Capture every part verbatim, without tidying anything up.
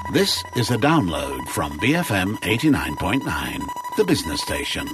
This is a download from B F M eighty-nine point nine, the business station.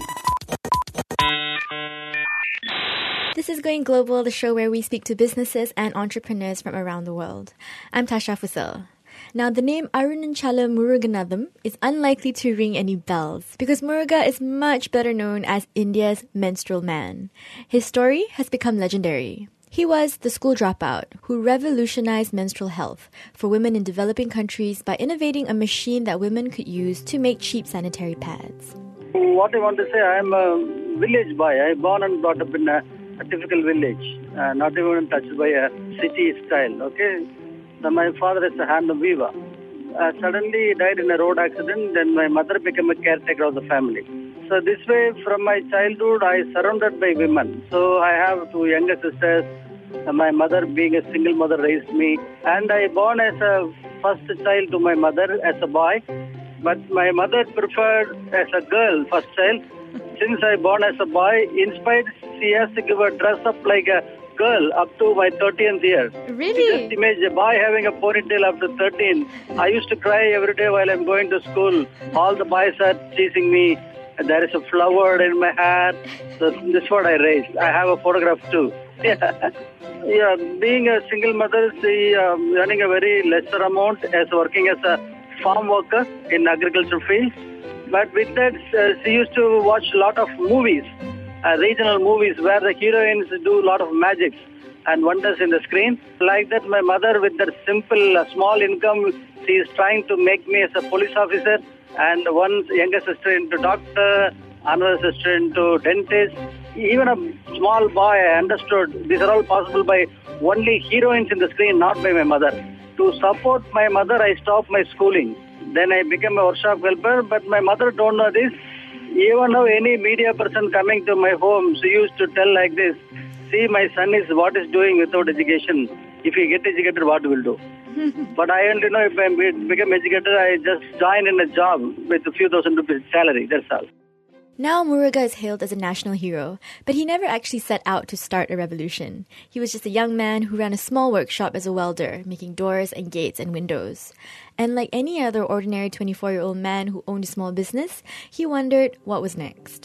This is Going Global, the show where we speak to businesses and entrepreneurs from around the world. I'm Tasha Fussell. Now, the name Arunanchala Muruganathan is unlikely to ring any bells because Muruga is much better known as India's menstrual man. His story has become legendary. He was the school dropout who revolutionized menstrual health for women in developing countries by innovating a machine that women could use to make cheap sanitary pads. What I want to say, I am a village boy. I was born and brought up in a, a typical village, uh, not even touched by a city style, okay? So my father is a hand weaver. Uh, suddenly he died in a road accident, then my mother became a caretaker of the family. So this way, from my childhood, I surrounded by women. So I have two younger sisters. Uh, my mother, being a single mother, raised me. And I born as a first child to my mother as a boy. But my mother preferred as a girl, first child. Since I born as a boy, in spite, she has to give a dress up like a girl up to my thirteenth year. Really? Just imagine a boy having a ponytail after thirteen. I used to cry every day while I'm going to school. All the boys are chasing me. There is a flower in my hair. So this is what I raised. I have a photograph too. Yeah, yeah. Being a single mother, she um, earning a very lesser amount as working as a farm worker in agricultural field. But with that, uh, she used to watch a lot of movies, uh, regional movies where the heroines do a lot of magics and wonders in the screen. Like that, my mother, with that simple, uh, small income, she is trying to make me as a police officer. And one younger sister into doctor, another sister into dentist. Even a small boy, I understood these are all possible by only heroines in the screen, not by my mother. To support my mother, I stopped my schooling. Then I became a workshop helper, but my mother don't know this. Even now, any media person coming to my home, she used to tell like this, see, my son is what is doing without education. If he get educated, what will do? But I don't know if I become educated, I just join in a job with a few thousand rupees salary, that's all. Now Muruga is hailed as a national hero, but he never actually set out to start a revolution. He was just a young man who ran a small workshop as a welder, making doors and gates and windows. And like any other ordinary twenty-four-year-old man who owned a small business, he wondered what was next.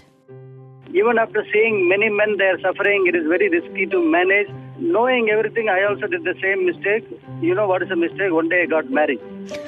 Even after seeing many men there suffering, it is very risky to manage. Knowing everything, I also did the same mistake. You know what is a mistake? One day I got married.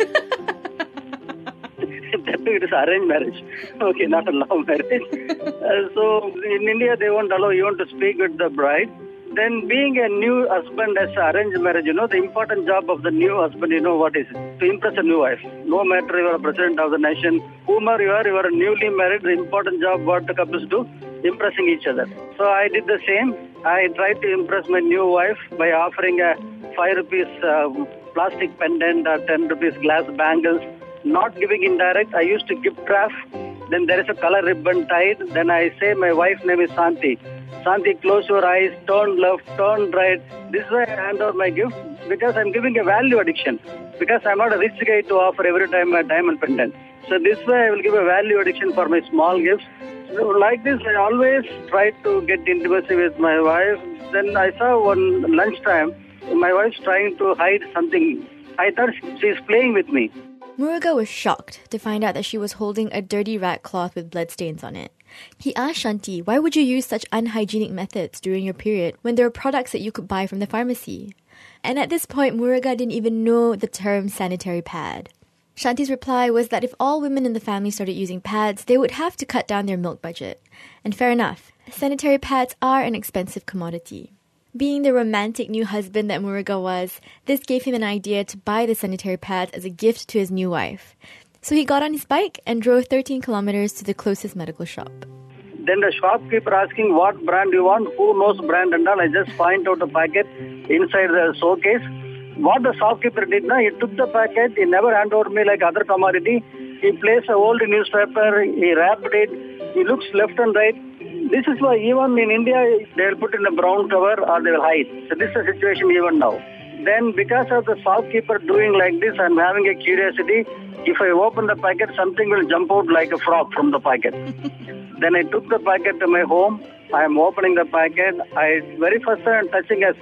That too, it is arranged marriage. Okay, not a love marriage. Uh, so in India, they won't allow you to speak with the bride. Then being a new husband as an arranged marriage, you know, the important job of the new husband, you know what is it? To impress a new wife. No matter you are a president of the nation, whomever you are, you are newly married, the important job what the couples do, impressing each other. So I did the same. I tried to impress my new wife by offering a five rupees uh, plastic pendant or ten rupees glass bangles, not giving indirect. I used to gift wrap. Then there is a color ribbon tied. Then I say my wife's name is Santi. Santi, close your eyes, turn left, turn right. This is why I hand out my gift because I'm giving a value addiction. Because I'm not a rich guy to offer every time a diamond pendant. So this way I will give a value addiction for my small gifts. So like this, I always try to get intimacy with my wife. Then I saw one lunchtime, my wife's trying to hide something. I thought she's playing with me. Muruga was shocked to find out that she was holding a dirty rat cloth with bloodstains on it. He asked Shanti, why would you use such unhygienic methods during your period when there were products that you could buy from the pharmacy? And at this point, Muruga didn't even know the term sanitary pad. Shanti's reply was that if all women in the family started using pads, they would have to cut down their milk budget. And fair enough, sanitary pads are an expensive commodity. Being the romantic new husband that Muruga was, this gave him an idea to buy the sanitary pads as a gift to his new wife. So he got on his bike and drove thirteen kilometers to the closest medical shop. Then the shopkeeper asking what brand you want, who knows brand and all. I just point out a packet inside the showcase. What the shopkeeper did now, he took the packet, he never handed over me like other commodity. He placed an old newspaper, he wrapped it, he looks left and right. This is why even in India, they will put in a brown cover or they will hide. So this is the situation even now. Then because of the shopkeeper doing like this, I'm having a curiosity. If I open the packet, something will jump out like a frog from the packet. Then I took the packet to my home. I am opening the packet. I very first time touching a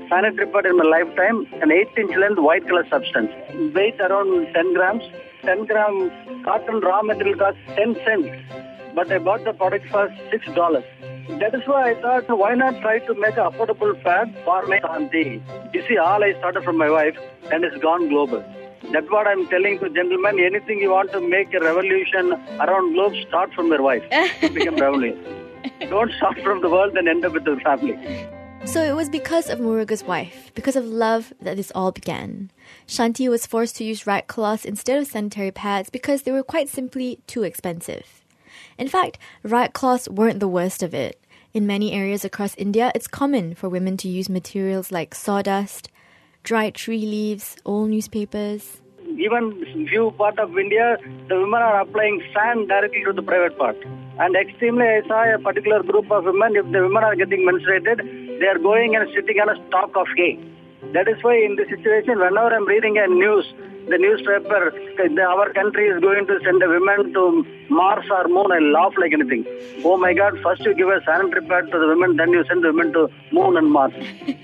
sanitary pad in my lifetime, an eight inch length white color substance. Weight around ten grams. ten gram cotton raw material cost ten cents. But I bought the product for six dollars. That is why I thought, why not try to make an affordable pad for my Shanti? You see, all I started from my wife and it's gone global. That's what I'm telling to gentlemen. Anything you want to make a revolution around globe, start from your wife. It become revolution. Don't start from the world and end up with the family. So it was because of Muruga's wife, because of love, that this all began. Shanti was forced to use rag cloths instead of sanitary pads because they were quite simply too expensive. In fact, rag cloths weren't the worst of it. In many areas across India, it's common for women to use materials like sawdust, dried tree leaves, old newspapers. Even few part of India, the women are applying sand directly to the private part. And extremely, I saw a particular group of women, if the women are getting menstruated, they are going and sitting on a stalk of hay. That is why in this situation, whenever I'm reading a news, the newspaper, the, our country is going to send a women to Mars or Moon, I laugh like anything. Oh my God, first you give a sanitary pad to the women, then you send the women to Moon and Mars.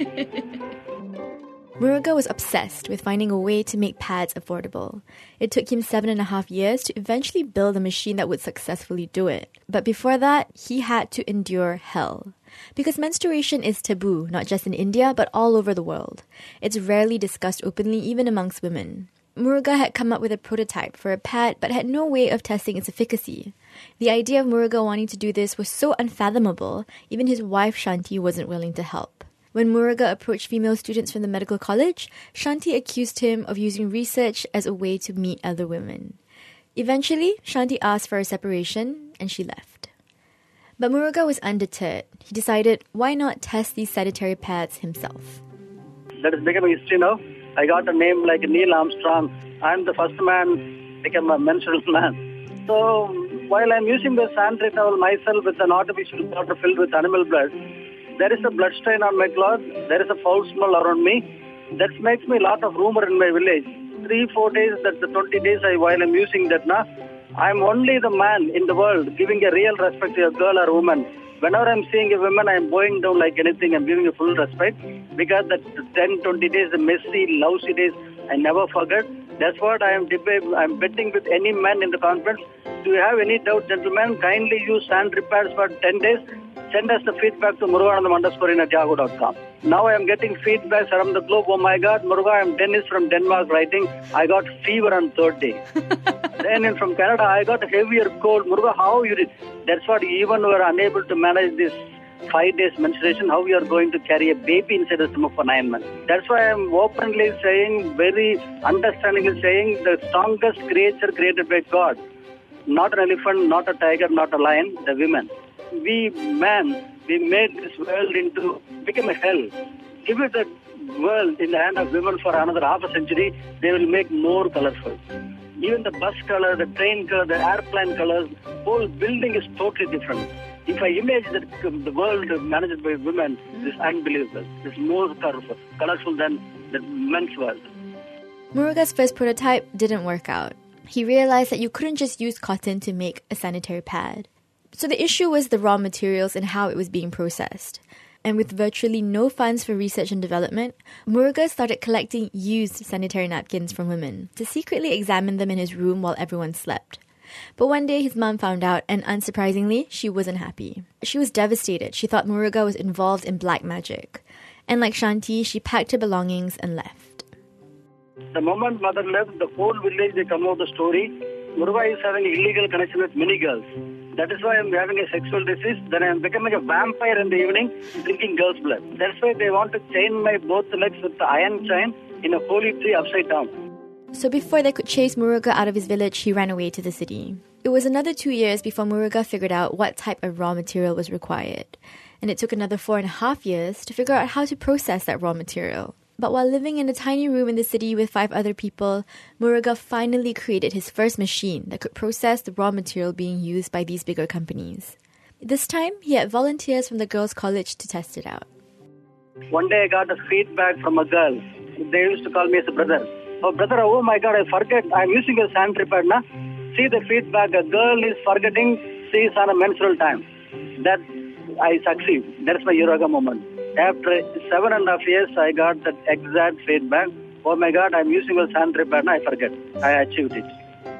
Muruga was obsessed with finding a way to make pads affordable. It took him seven and a half years to eventually build a machine that would successfully do it. But before that, he had to endure hell. Because menstruation is taboo, not just in India, but all over the world. It's rarely discussed openly, even amongst women. Muruga had come up with a prototype for a pad, but had no way of testing its efficacy. The idea of Muruga wanting to do this was so unfathomable, even his wife Shanti wasn't willing to help. When Muruga approached female students from the medical college, Shanti accused him of using research as a way to meet other women. Eventually, Shanti asked for a separation, and she left. But Muruga was undeterred. He decided, why not test these sanitary pads himself? That is becoming history now. I got a name like Neil Armstrong. I'm the first man become a menstrual man. So while I'm using the sanitary towel myself with an artificial water filled with animal blood, there is a blood stain on my cloth. There is a foul smell around me. That makes me a lot of rumor in my village. Three, four days, that's the twenty days I, while I'm using that now, I'm only the man in the world giving a real respect to a girl or woman. Whenever I'm seeing a woman, I'm bowing down like anything. I'm giving a full respect because that ten, twenty days, the messy, lousy days, I never forget. That's what I am debating. I'm betting with any man in the conference. Do you have any doubt, gentlemen? Kindly use sanitary pads for ten days. Send us the feedback to muruganandam underscore in at yahoo dot com. Now I am getting feedbacks around the globe. Oh my God, Muruga, I am Dennis from Denmark writing. I got fever on third day. Then in from Canada, I got heavier cold. Muruga, how you did? That's what even we are unable to manage this five days menstruation, how we are going to carry a baby inside the stomach for nine months. That's why I am openly saying, very understandingly saying, the strongest creature created by God. Not an elephant, not a tiger, not a lion, the women. We, man, we made this world into, become a hell. Give it the world in the hand of women for another half a century, they will make more colorful. Even the bus color, the train color, the airplane colors, whole building is totally different. If I imagine that the world managed by women, it's unbelievable. It's more colorful, colorful than the men's world. Muruga's first prototype didn't work out. He realized that you couldn't just use cotton to make a sanitary pad. So the issue was the raw materials and how it was being processed. And with virtually no funds for research and development, Muruga started collecting used sanitary napkins from women to secretly examine them in his room while everyone slept. But one day his mom found out, and unsurprisingly, she wasn't happy. She was devastated. She thought Muruga was involved in black magic. And like Shanti, she packed her belongings and left. The moment mother left, the whole village, they come out the story. Muruga is having illegal connection with many girls. That is why I am having a sexual disease. Then I am becoming a vampire in the evening, drinking girls' blood. That's why they want to chain my both legs with the iron chain in a holy tree upside down. So before they could chase Muruga out of his village, he ran away to the city. It was another two years before Muruga figured out what type of raw material was required. And it took another four and a half years to figure out how to process that raw material. But while living in a tiny room in the city with five other people, Muruga finally created his first machine that could process the raw material being used by these bigger companies. This time, he had volunteers from the girls' college to test it out. One day I got a feedback from a girl. They used to call me as a brother. Oh, brother, oh my God, I forget. I'm using a sanitary pad now. See the feedback. A girl is forgetting she is on a menstrual time. That I succeed. That's my Yoga moment. After seven and a half years, I got that exact feedback. Oh my God, I'm using a sanitary pad and I forget. I achieved it.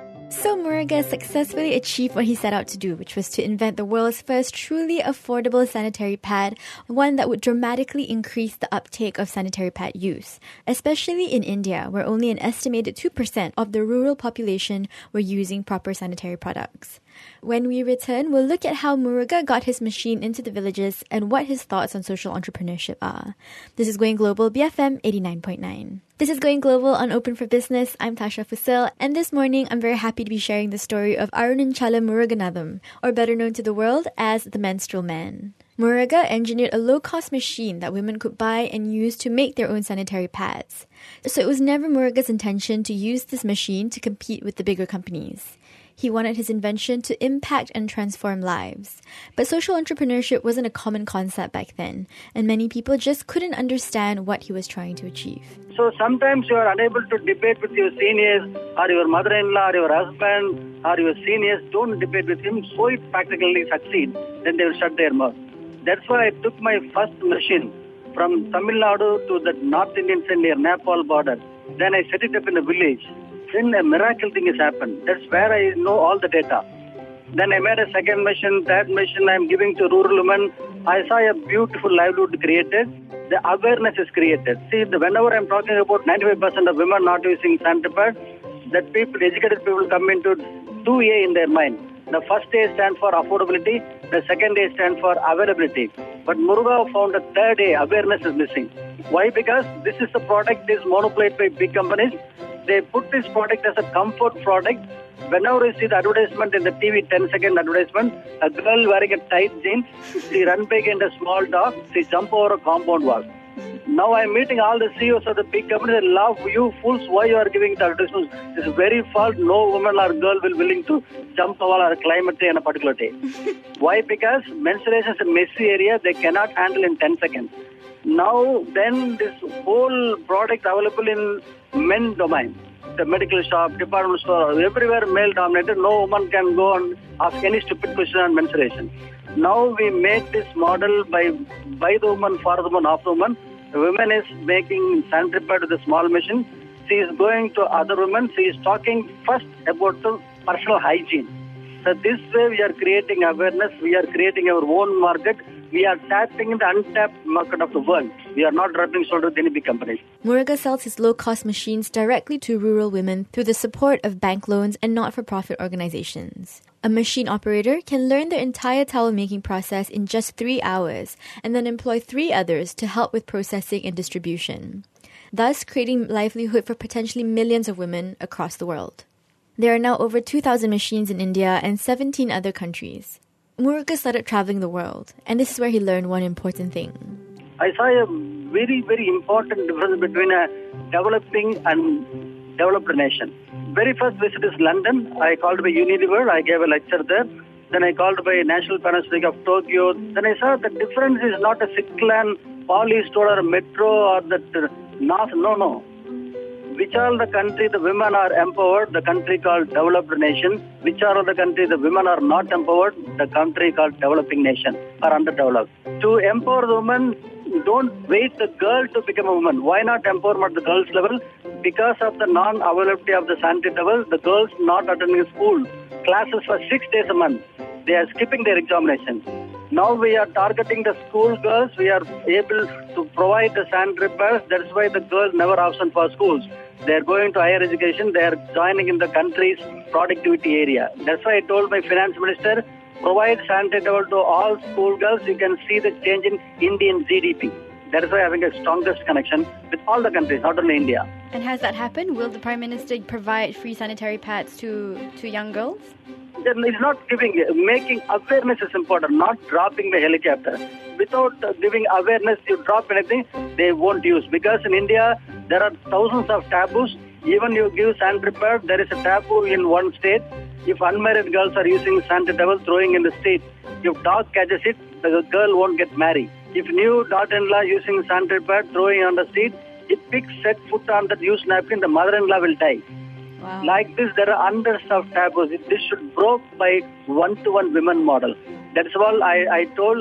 So Muruga successfully achieved what he set out to do, which was to invent the world's first truly affordable sanitary pad, one that would dramatically increase the uptake of sanitary pad use, especially in India, where only an estimated two percent of the rural population were using proper sanitary products. When we return, we'll look at how Muruga got his machine into the villages and what his thoughts on social entrepreneurship are. This is Going Global, B F M eighty-nine point nine. This is Going Global on Open for Business. I'm Tasha Fusil, and this morning I'm very happy to be sharing the story of Arunanchala Muruganatham, or better known to the world as the Menstrual Man. Muruga engineered a low-cost machine that women could buy and use to make their own sanitary pads. So it was never Muruga's intention to use this machine to compete with the bigger companies. He wanted his invention to impact and transform lives. But social entrepreneurship wasn't a common concept back then, and many people just couldn't understand what he was trying to achieve. So sometimes you are unable to debate with your seniors, or your mother-in-law, or your husband, or your seniors. Don't debate with him, so it practically succeeds. Then they will shut their mouth. That's why I took my first machine from Tamil Nadu to the North Indian side near Nepal border. Then I set it up in a village. Then a miracle thing has happened. That's where I know all the data. Then I made a second mission, third mission I'm giving to rural women. I saw a beautiful livelihood created. The awareness is created. See, the, whenever I'm talking about ninety-five percent of women not using sanitary pad, that people, educated people come into two A in their mind. The first A stands for affordability. The second A stands for availability. But Muruga found the third A, awareness is missing. Why? Because this is a product is monopolized by big companies. They put this product as a comfort product. Whenever you see the advertisement in the T V, ten second advertisement, a girl wearing a tight jeans, she run behind a small dog, she jump over a compound wall. Now I'm meeting all the C E Os of the big companies. They laugh, you fools, why you are giving the advertisements? It's very false. No woman or girl will willing to jump a wall or climb a tree on a particular day. Why? Because menstruation is a messy area. They cannot handle in ten seconds. Now, then this whole product available in men domain, the medical shop, department store, everywhere male dominated. No woman can go and ask any stupid question on menstruation. Now we make this model by by the woman, for the woman, of the woman. The woman is making sanitary pad with a small machine. She is going to other women. She is talking first about the personal hygiene. So this way we are creating awareness. We are creating our own market. We are tapping the untapped market of the world. We are not rubbing shoulders with any big companies. Muruga sells his low-cost machines directly to rural women through the support of bank loans and not-for-profit organizations. A machine operator can learn the entire towel-making process in just three hours and then employ three others to help with processing and distribution, thus creating livelihood for potentially millions of women across the world. There are now over two thousand machines in India and seventeen other countries. Muruga started traveling the world, and this is where he learned one important thing. I saw a very, very important difference between a developing and developed nation. Very first visit is London. I called by Unilever. I gave a lecture there. Then I called by National Panasonic of Tokyo. Then I saw the difference is not a Siklan, Poly store or a metro or the North. No, no. Which are the country the women are empowered, the country called developed nation. Which are the country the women are not empowered, the country called developing nation or underdeveloped. To empower the women, don't wait the girl to become a woman. Why not empower at the girls level? Because of the non-availability of the sanitary towels, the girls not attending school classes for six days a month. They are skipping their examinations. Now we are targeting the school girls. We are able to provide the sanitary pads. That's why the girls never absent for schools. They are going to higher education. They are joining in the country's productivity area. That's why I told my finance minister, provide sanitary towel to all school girls. You can see the change in Indian G D P. That is why having a strongest connection with all the countries, not only India. And has that happened? Will the Prime Minister provide free sanitary pads to, to young girls? It's not giving, making awareness is important, not dropping the helicopter. Without giving awareness, you drop anything, they won't use. Because in India, there are thousands of taboos. Even you give sanitary pad, there is a taboo in one state. If unmarried girls are using sanitary towel, throwing in the street, if dog catches it, the girl won't get married. If new daughter-in-law using sanitary pad, throwing on the street, it picks set foot on that used napkin, the mother-in-law will die. Wow. Like this, there are hundreds of taboos. This should broke by one-to-one women model. That's all I, I told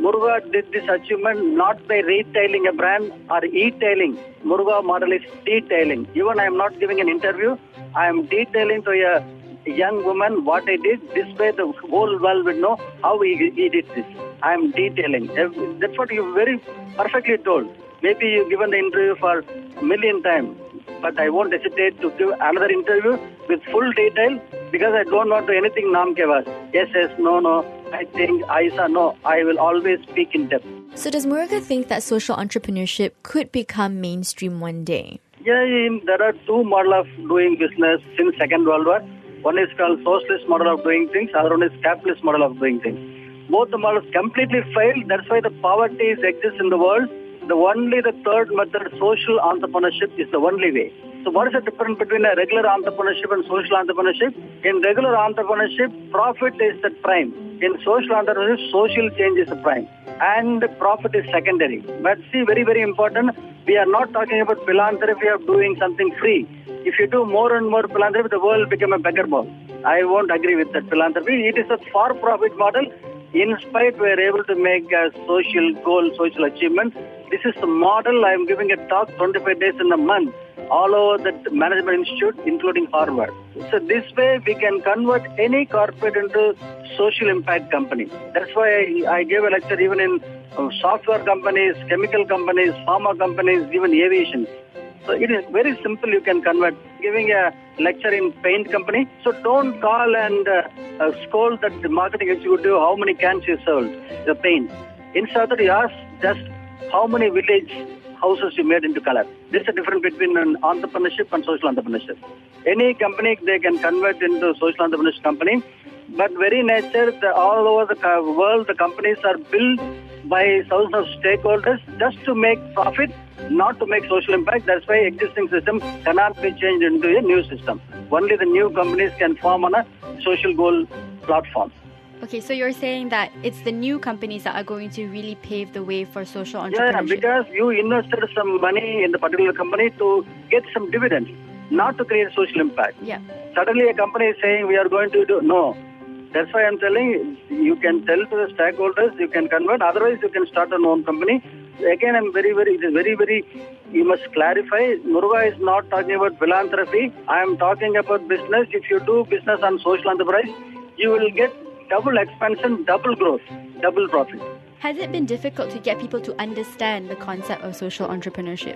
Muruga did this achievement not by retailing a brand or e-tailing. Muruga model is detailing. Even I am not giving an interview. I am detailing to a young woman what I did. This way the whole world will know how he, he did this. I am detailing. That's what you very perfectly told. Maybe you've given the interview for a million times, but I won't hesitate to give another interview with full detail because I don't want to anything naam ke baad. Yes, yes, no, no, I think, Aisa, no. I will always speak in depth. So does Muruga think that social entrepreneurship could become mainstream one day? Yeah, in, there are two models of doing business since Second World War. One is called socialist model of doing things, other one is capitalist model of doing things. Both the models completely failed. That's why the poverty exists in the world. The only the third method, social entrepreneurship, is the only way. So what is the difference between a regular entrepreneurship and social entrepreneurship? In regular entrepreneurship, profit is the prime. In social entrepreneurship, social change is the prime. And profit is secondary. But see, very, very important, we are not talking about philanthropy of doing something free. If you do more and more philanthropy, the world will become a beggar ball. I won't agree with that philanthropy. It is a for-profit model. In spite, we are able to make a social goal, social achievement. This is the model. I am giving a talk twenty-five days in a month all over the management institute, including Harvard. So this way, we can convert any corporate into social impact company. That's why I, I gave a lecture even in uh, software companies, chemical companies, pharma companies, even aviation. So it is very simple. You can convert. Giving a lecture in paint company. So don't call and uh, uh, scold that the marketing executive how many cans you sold, the paint. Instead, you ask just how many village houses you made into color. This is the difference between an entrepreneurship and social entrepreneurship. Any company, they can convert into social entrepreneurship company. But very nature, the, all over the world, the companies are built by thousands of stakeholders just to make profit, not to make social impact. That's why existing system cannot be changed into a new system. Only the new companies can form on a social goal platform. Okay, so you're saying that it's the new companies that are going to really pave the way for social entrepreneurship. Yeah, because you invested some money in the particular company to get some dividends, not to create social impact. Yeah. Suddenly a company is saying we are going to do, no. That's why I'm telling you can tell to the stakeholders, you can convert, otherwise you can start an own company. Again, I'm very, very, it is very, very, you must clarify, Muruga is not talking about philanthropy. I am talking about business. If you do business on social enterprise, you will get double expansion, double growth, double profit. Has it been difficult to get people to understand the concept of social entrepreneurship?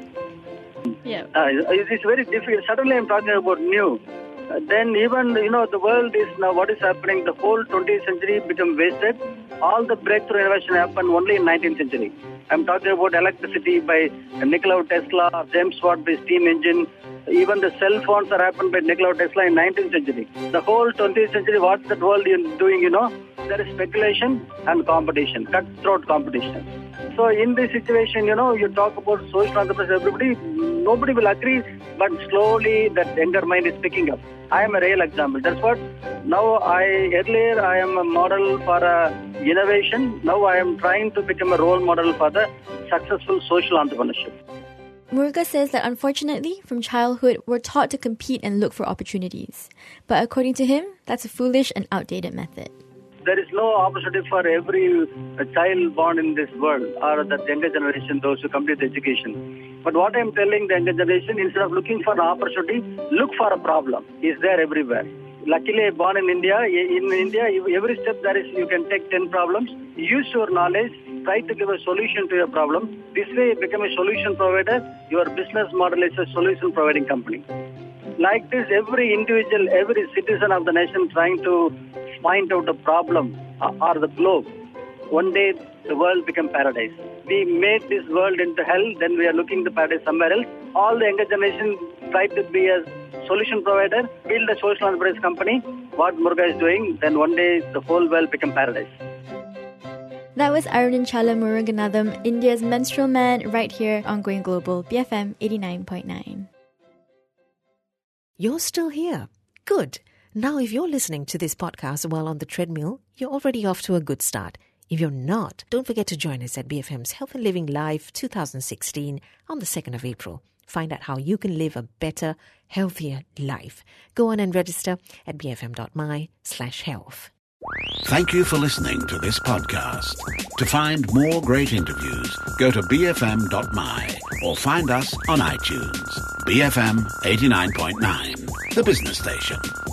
Yeah. Uh, it's very difficult. Suddenly I'm talking about new. Uh, then even, you know, the world is now, what is happening, the whole twentieth century become wasted. All the breakthrough innovation happened only in nineteenth century. I'm talking about electricity by Nikola Tesla, James Watt by steam engine. Even the cell phones are happened by Nikola Tesla in nineteenth century. The whole twentieth century, what's that world doing, you know? There is speculation and competition, cutthroat competition. So in this situation, you know, you talk about social entrepreneurship, everybody, nobody will agree, but slowly that younger mind is picking up. I am a real example. That's what, now I, earlier I am a model for uh, innovation. Now I am trying to become a role model for the successful social entrepreneurship. Muruga says that unfortunately, from childhood, we're taught to compete and look for opportunities. But according to him, that's a foolish and outdated method. There is no opportunity for every child born in this world or the younger generation, those who complete education. But what I am telling the younger generation, instead of looking for an opportunity, look for a problem. It's there everywhere. Luckily, born in India, in India, every step there is, you can take ten problems, use your knowledge, try to give a solution to your problem. This way, you become a solution provider. Your business model is a solution providing company. Like this, every individual, every citizen of the nation trying to find out a problem or the globe. One day, the world become paradise. We made this world into hell, then we are looking the paradise somewhere else. All the younger generation try to be a solution provider, build a social enterprise company. What Muruga is doing, then one day the whole world become paradise. That was Arunachalam Muruganathan, India's menstrual man, right here on Going Global, B F M eighty-nine point nine. You're still here. Good. Now, if you're listening to this podcast while on the treadmill, you're already off to a good start. If you're not, don't forget to join us at B F M's Health and Living Live twenty sixteen on the second of April. Find out how you can live a better, healthier life. Go on and register at bfm.my slash health. Thank you for listening to this podcast. To find more great interviews, go to b f m dot m y or find us on iTunes. B F M eighty-nine point nine, the business station.